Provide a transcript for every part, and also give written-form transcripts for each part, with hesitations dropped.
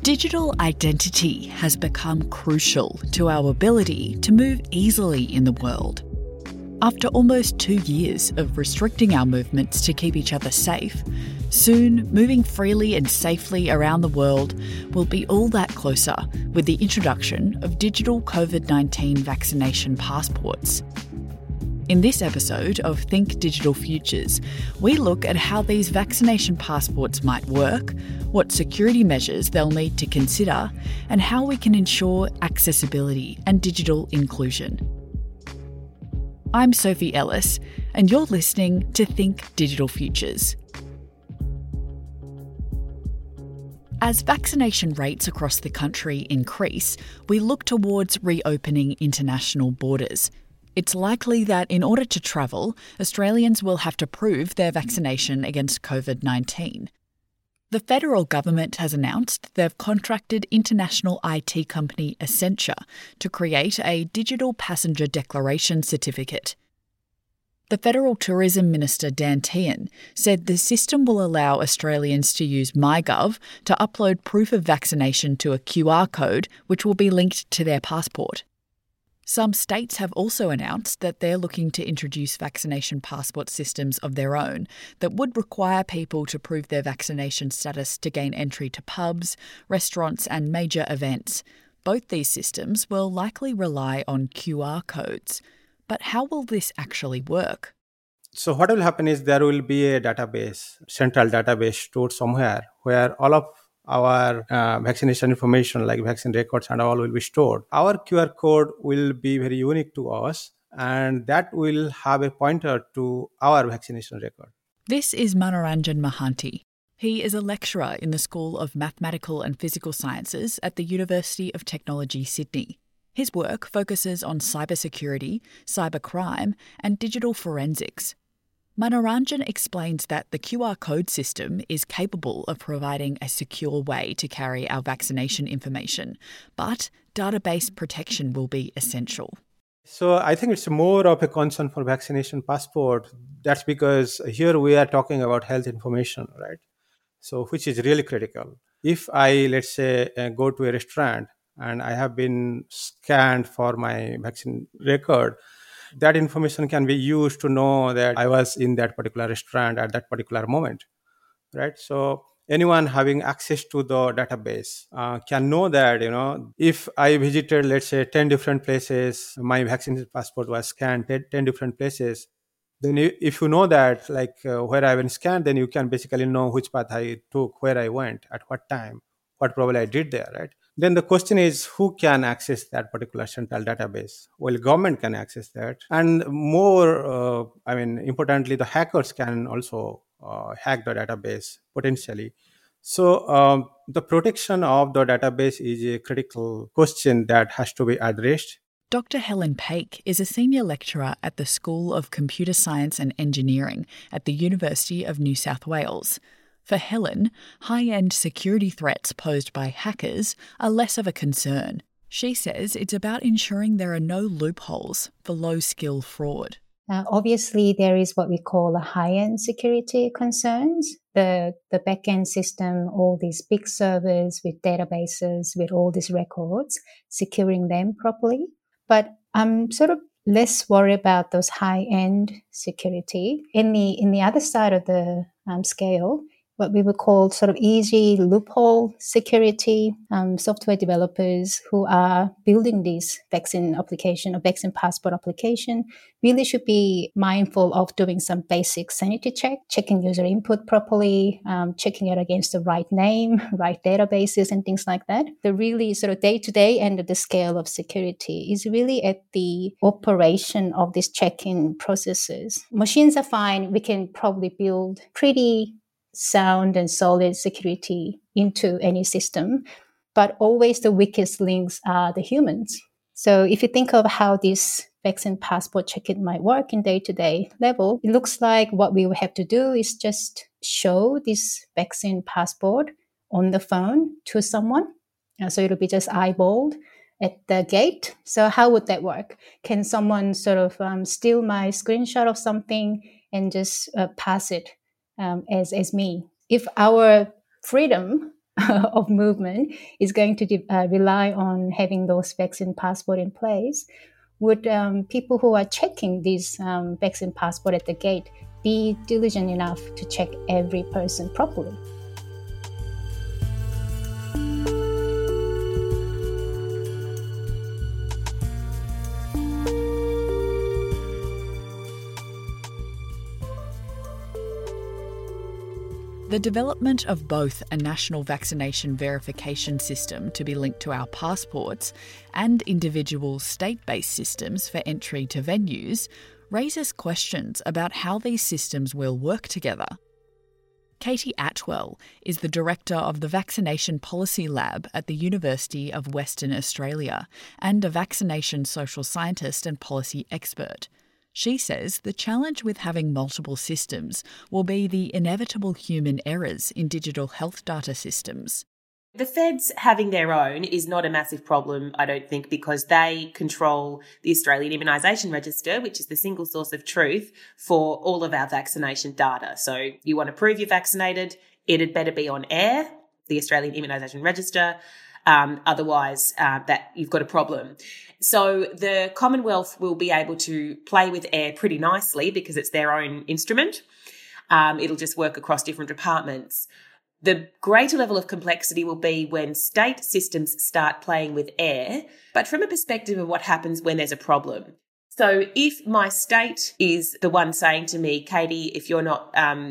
Digital identity has become crucial to our ability to move easily in the world. After almost 2 years of restricting our movements to keep each other safe, soon moving freely and safely around the world will be all that closer with the introduction of digital COVID-19 vaccination passports. In this episode of Think Digital Futures, we look at how these vaccination passports might work, what security measures they'll need to consider, and how we can ensure accessibility and digital inclusion. I'm Sophie Ellis, and you're listening to Think Digital Futures. As vaccination rates across the country increase, we look towards reopening international borders. It's likely that in order to travel, Australians will have to prove their vaccination against COVID-19. The federal government has announced they've contracted international IT company Accenture to create a digital passenger declaration certificate. The Federal Tourism Minister Dan Tehan said the system will allow Australians to use MyGov to upload proof of vaccination to a QR code which will be linked to their passport. Some states have also announced that they're looking to introduce vaccination passport systems of their own that would require people to prove their vaccination status to gain entry to pubs, restaurants and major events. Both these systems will likely rely on QR codes. But how will this actually work? So what will happen is there will be a database, central database stored somewhere where all of our vaccination information like vaccine records and all will be stored. Our QR code will be very unique to us and that will have a pointer to our vaccination record. This is Manoranjan Mahanti. He is a lecturer in the School of Mathematical and Physical Sciences at the University of Technology, Sydney. His work focuses on cybersecurity, cybercrime and digital forensics. Manoranjan explains that the QR code system is capable of providing a secure way to carry our vaccination information, but database protection will be essential. So I think it's more of a concern for vaccination passport. That's because here we are talking about health information, right? So which is really critical. If I, let's say, go to a restaurant and I have been scanned for my vaccine record, that information can be used to know that I was in that particular restaurant at that particular moment, right? So anyone having access to the database can know that, if I visited, let's say, 10 different places, my vaccine passport was scanned 10 different places, then if you know that, where I've been scanned, then you can basically know which path I took, where I went, at what time, what probably I did there, right? Then the question is, who can access that particular central database? Well, government can access that. And more, importantly, the hackers can also hack the database potentially. So the protection of the database is a critical question that has to be addressed. Dr. Helen Paik is a senior lecturer at the School of Computer Science and Engineering at the University of New South Wales. For Helen, high-end security threats posed by hackers are less of a concern. She says it's about ensuring there are no loopholes for low-skill fraud. Obviously, there is what we call the high-end security concerns. The back-end system, all these big servers with databases, with all these records, securing them properly. But I'm sort of less worried about those high-end security. In the other side of the scale, what we would call sort of easy loophole security, software developers who are building this vaccine application or vaccine passport application really should be mindful of doing some basic sanity check, checking user input properly, checking it against the right name, right databases and things like that. The really sort of day-to-day end of the scale of security is really at the operation of these check-in processes. Machines are fine. We can probably build pretty sound and solid security into any system, but always the weakest links are the humans. So if you think of how this vaccine passport check-in might work in day-to-day level, it looks like what we will have to do is just show this vaccine passport on the phone to someone. So it'll be just eyeballed at the gate. So how would that work? Can someone sort of steal my screenshot of something and just pass it as me? If our freedom of movement is going to rely on having those vaccine passport in place, would people who are checking these vaccine passport at the gate be diligent enough to check every person properly? The development of both a national vaccination verification system to be linked to our passports and individual state-based systems for entry to venues raises questions about how these systems will work together. Katie Atwell is the Director of the Vaccination Policy Lab at the University of Western Australia and a vaccination social scientist and policy expert. She says the challenge with having multiple systems will be the inevitable human errors in digital health data systems. The feds having their own is not a massive problem, I don't think, because they control the Australian Immunisation Register, which is the single source of truth for all of our vaccination data. So you want to prove you're vaccinated, it'd better be on AIR, the Australian Immunisation Register. Otherwise, that you've got a problem. So the Commonwealth will be able to play with AIR pretty nicely because it's their own instrument. It'll just work across different departments. The greater level of complexity will be when state systems start playing with AIR, but from a perspective of what happens when there's a problem. So if my state is the one saying to me, Katie, if you're not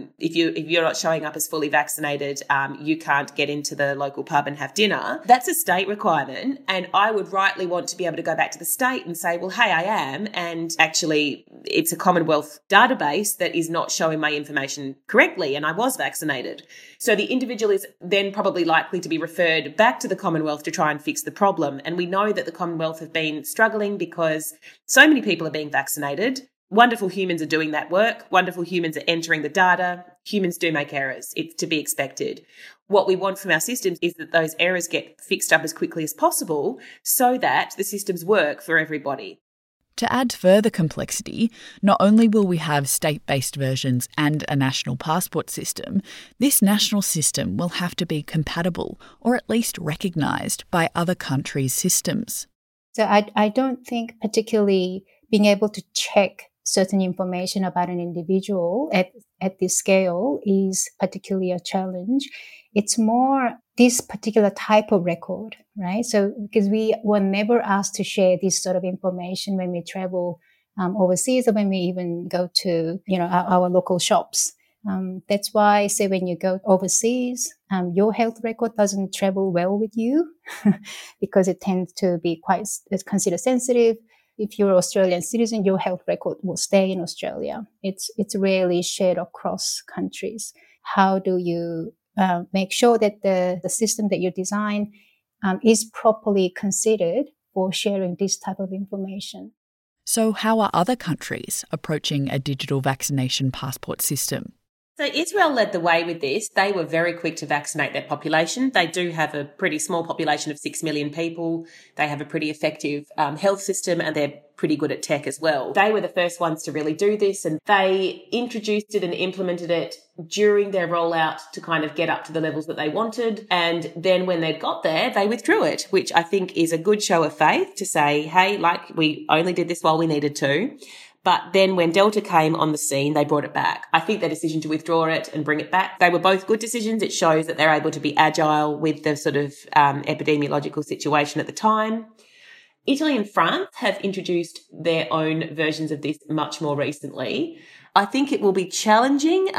showing up as fully vaccinated, you can't get into the local pub and have dinner, that's a state requirement. And I would rightly want to be able to go back to the state and say, well, hey, I am. And actually, it's a Commonwealth database that is not showing my information correctly, and I was vaccinated. So the individual is then probably likely to be referred back to the Commonwealth to try and fix the problem. And we know that the Commonwealth have been struggling because so many people are being vaccinated. Wonderful humans are doing that work. Wonderful humans are entering the data. Humans do make errors. It's to be expected. What we want from our systems is that those errors get fixed up as quickly as possible so that the systems work for everybody. To add further complexity, not only will we have state-based versions and a national passport system, this national system will have to be compatible or at least recognised by other countries' systems. So I don't think particularly being able to check certain information about an individual at this scale is particularly a challenge. It's more this particular type of record, right? So because we were never asked to share this sort of information when we travel overseas or when we even go to, our local shops. That's why, say, when you go overseas, your health record doesn't travel well with you because it tends to be it's considered sensitive. If you're an Australian citizen, your health record will stay in Australia. It's rarely shared across countries. How do you make sure that the system that you design is properly considered for sharing this type of information? So how are other countries approaching a digital vaccination passport system? So Israel led the way with this. They were very quick to vaccinate their population. They do have a pretty small population of 6 million people. They have a pretty effective health system, and they're pretty good at tech as well. They were the first ones to really do this, and they introduced it and implemented it during their rollout to kind of get up to the levels that they wanted. And then when they got there, they withdrew it, which I think is a good show of faith to say, hey, we only did this while we needed to. But then when Delta came on the scene, they brought it back. I think their decision to withdraw it and bring it back, they were both good decisions. It shows that they're able to be agile with the sort of epidemiological situation at the time. Italy and France have introduced their own versions of this much more recently. I think it will be challenging.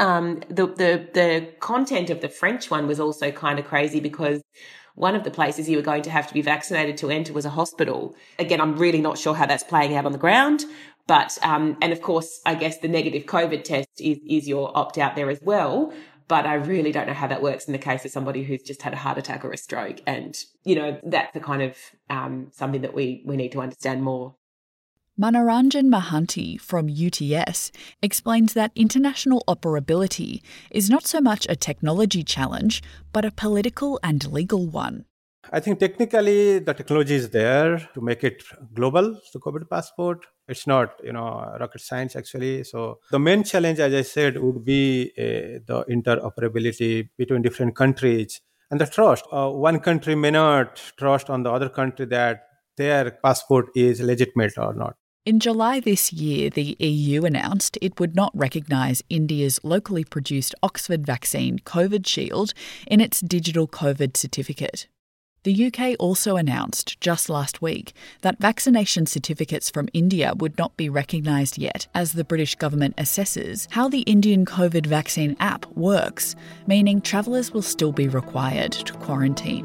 The content of the French one was also kind of crazy because one of the places you were going to have to be vaccinated to enter was a hospital. Again, I'm really not sure how that's playing out on the ground. But, and of course, I guess the negative COVID test is your opt-out there as well. But I really don't know how that works in the case of somebody who's just had a heart attack or a stroke. And, that's the kind of something that we need to understand more. Manoranjan Mahanti from UTS explains that international operability is not so much a technology challenge, but a political and legal one. I think technically the technology is there to make it global, the COVID passport. It's not, rocket science actually. So the main challenge, as I said, would be the interoperability between different countries. And the trust, one country may not trust on the other country that their passport is legitimate or not. In July this year, the EU announced it would not recognise India's locally produced Oxford vaccine Covishield in its digital COVID certificate. The UK also announced just last week that vaccination certificates from India would not be recognised yet as the British government assesses how the Indian COVID vaccine app works, meaning travellers will still be required to quarantine.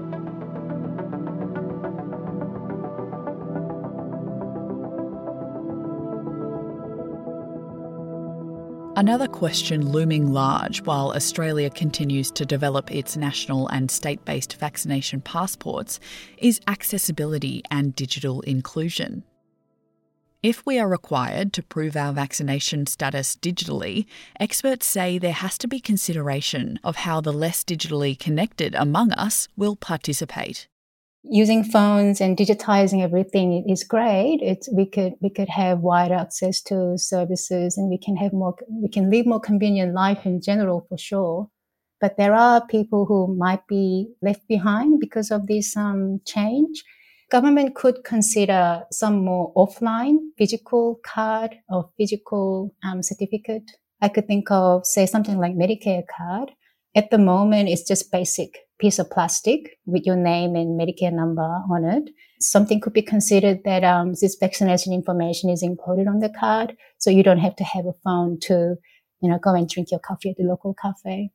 Another question looming large while Australia continues to develop its national and state-based vaccination passports is accessibility and digital inclusion. If we are required to prove our vaccination status digitally, experts say there has to be consideration of how the less digitally connected among us will participate. Using phones and digitizing everything is great. We could have wider access to services, and we can live more convenient life in general for sure. But there are people who might be left behind because of this change. Government could consider some more offline physical card or physical certificate. I could think of, say, something like Medicare card. At the moment, it's just basic piece of plastic with your name and Medicare number on it. Something could be considered that this vaccination information is encoded on the card, so you don't have to have a phone to, go and drink your coffee at the local cafe.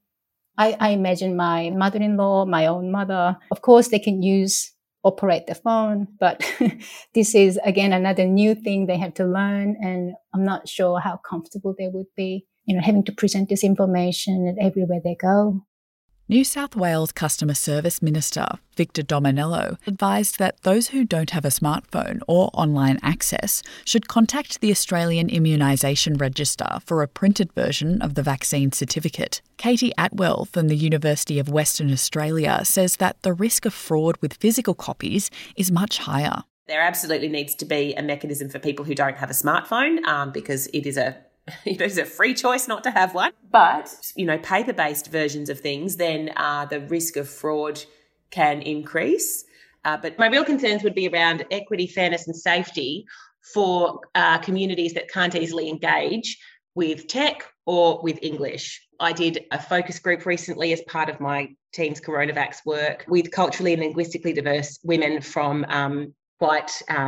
I imagine my mother-in-law, my own mother, of course they can operate the phone, but this is, again, another new thing they have to learn, and I'm not sure how comfortable they would be, having to present this information everywhere they go. New South Wales Customer Service Minister Victor Dominello advised that those who don't have a smartphone or online access should contact the Australian Immunisation Register for a printed version of the vaccine certificate. Katie Atwell from the University of Western Australia says that the risk of fraud with physical copies is much higher. There absolutely needs to be a mechanism for people who don't have a smartphone because it is it's a free choice not to have one. But, paper-based versions of things, then the risk of fraud can increase. But my real concerns would be around equity, fairness and safety for communities that can't easily engage with tech or with English. I did a focus group recently as part of my team's CoronaVax work with culturally and linguistically diverse women from quite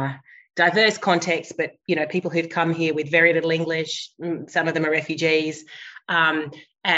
diverse contexts, but, people who've come here with very little English, some of them are refugees. I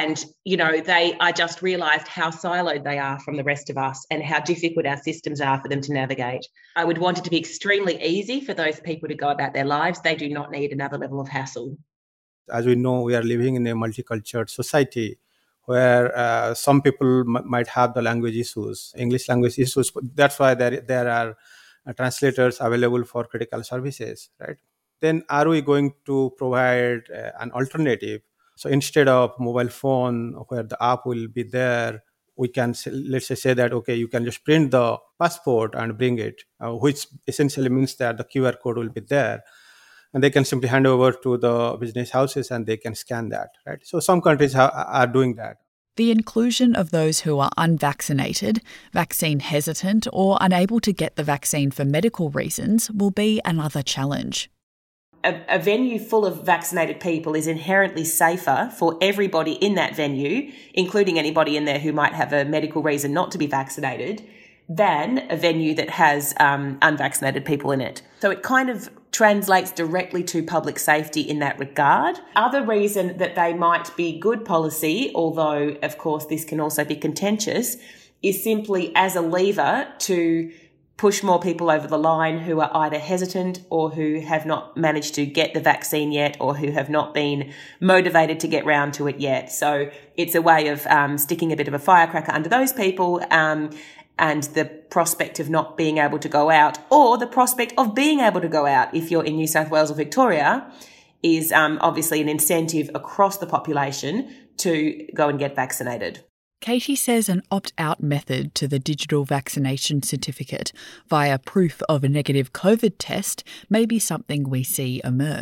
just realised how siloed they are from the rest of us and how difficult our systems are for them to navigate. I would want it to be extremely easy for those people to go about their lives. They do not need another level of hassle. As we know, we are living in a multicultural society where some people might have the language issues, English language issues. That's why there are translators available for critical services, right? Then are we going to provide an alternative? So instead of mobile phone where the app will be there, we can let's say that, okay, you can just print the passport and bring it, which essentially means that the QR code will be there. And they can simply hand over to the business houses and they can scan that, right? So some countries are doing that. The inclusion of those who are unvaccinated, vaccine hesitant, or unable to get the vaccine for medical reasons will be another challenge. A venue full of vaccinated people is inherently safer for everybody in that venue, including anybody in there who might have a medical reason not to be vaccinated, than a venue that has unvaccinated people in it. So it kind of translates directly to public safety in that regard. Other reason that they might be good policy, although of course this can also be contentious, is simply as a lever to push more people over the line who are either hesitant or who have not managed to get the vaccine yet or who have not been motivated to get round to it yet. So it's a way of sticking a bit of a firecracker under those people and the prospect of not being able to go out, or the prospect of being able to go out if you're in New South Wales or Victoria, is obviously an incentive across the population to go and get vaccinated. Katie says an opt-out method to the digital vaccination certificate via proof of a negative COVID test may be something we see emerge.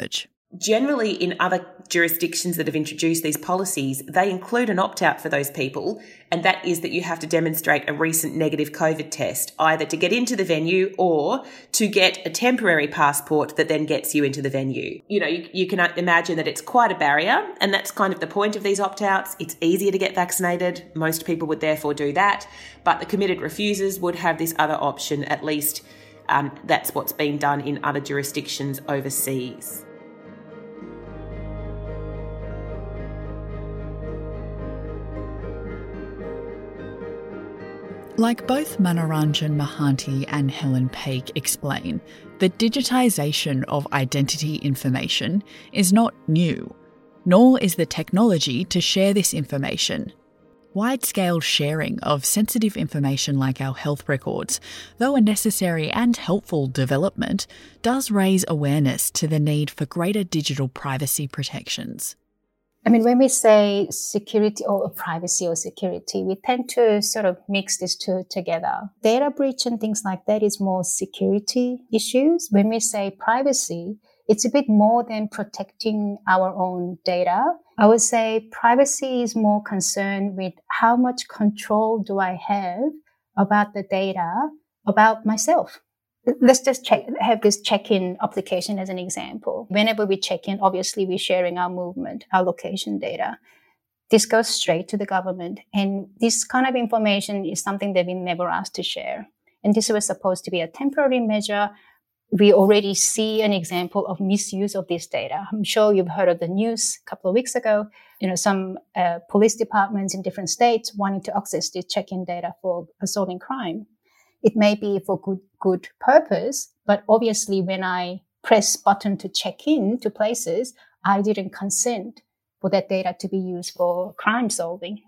Generally, in other jurisdictions that have introduced these policies, they include an opt-out for those people, and that is that you have to demonstrate a recent negative COVID test, either to get into the venue or to get a temporary passport that then gets you into the venue. You can imagine that it's quite a barrier, and that's kind of the point of these opt-outs. It's easier to get vaccinated. Most people would therefore do that, but the committed refusers would have this other option. At least that's what's been done in other jurisdictions overseas. Like both Manoranjan Mahanti and Helen Paik explain, the digitisation of identity information is not new, nor is the technology to share this information. Wide-scale sharing of sensitive information like our health records, though a necessary and helpful development, does raise awareness to the need for greater digital privacy protections. I mean, when we say security or privacy or security, we tend to sort of mix these two together. Data breach and things like that is more security issues. When we say privacy, it's a bit more than protecting our own data. I would say privacy is more concerned with how much control do I have about the data about myself. Let's just have this check-in application as an example. Whenever we check in, obviously we're sharing our movement, our location data. This goes straight to the government. And this kind of information is something that we never asked to share. And this was supposed to be a temporary measure. We already see an example of misuse of this data. I'm sure you've heard of the news a couple of weeks ago. Some police departments in different states wanting to access this check-in data for solving crime. It may be for good purpose, but obviously when I press button to check in to places, I didn't consent for that data to be used for crime solving.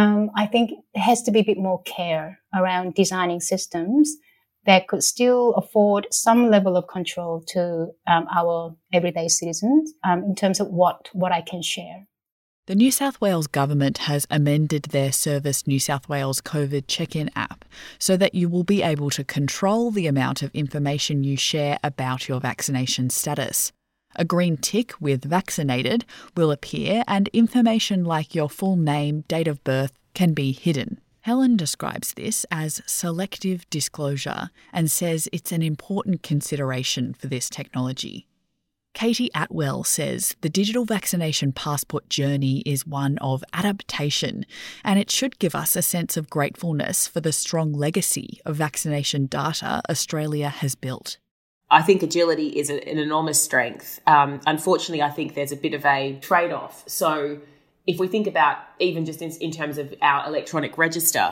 I think there has to be a bit more care around designing systems that could still afford some level of control to our everyday citizens in terms of what I can share. The New South Wales government has amended their Service New South Wales COVID check-in app so that you will be able to control the amount of information you share about your vaccination status. A green tick with vaccinated will appear and information like your full name, date of birth can be hidden. Helen describes this as selective disclosure and says it's an important consideration for this technology. Katie Atwell says the digital vaccination passport journey is one of adaptation, and it should give us a sense of gratefulness for the strong legacy of vaccination data Australia has built. I think agility is an enormous strength. Unfortunately, I think there's a bit of a trade-off. So if we think about even just in terms of our electronic register,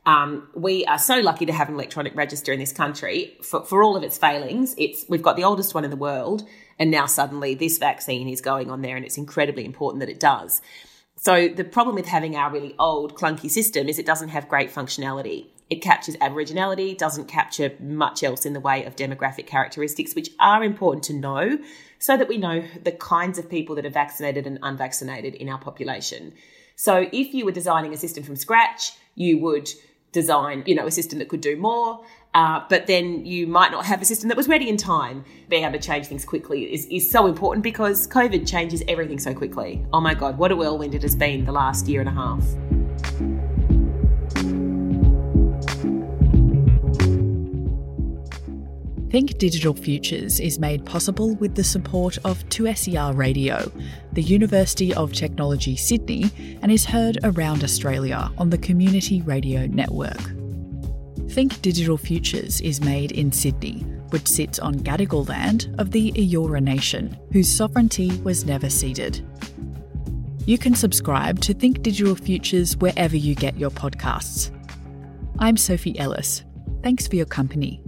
we are so lucky to have an electronic register in this country. For all of its failings, we've got the oldest one in the world, and now suddenly this vaccine is going on there, and it's incredibly important that it does. So the problem with having our really old, clunky system is it doesn't have great functionality. It captures Aboriginality, doesn't capture much else in the way of demographic characteristics, which are important to know so that we know the kinds of people that are vaccinated and unvaccinated in our population. So if you were designing a system from scratch, you would design, a system that could do more, but then you might not have a system that was ready in time. Being able to change things quickly is so important because COVID changes everything so quickly. Oh my God, what a whirlwind it has been the last year and a half. Think Digital Futures is made possible with the support of 2SER Radio, the University of Technology Sydney, and is heard around Australia on the Community Radio Network. Think Digital Futures is made in Sydney, which sits on Gadigal land of the Eora Nation, whose sovereignty was never ceded. You can subscribe to Think Digital Futures wherever you get your podcasts. I'm Sophie Ellis. Thanks for your company.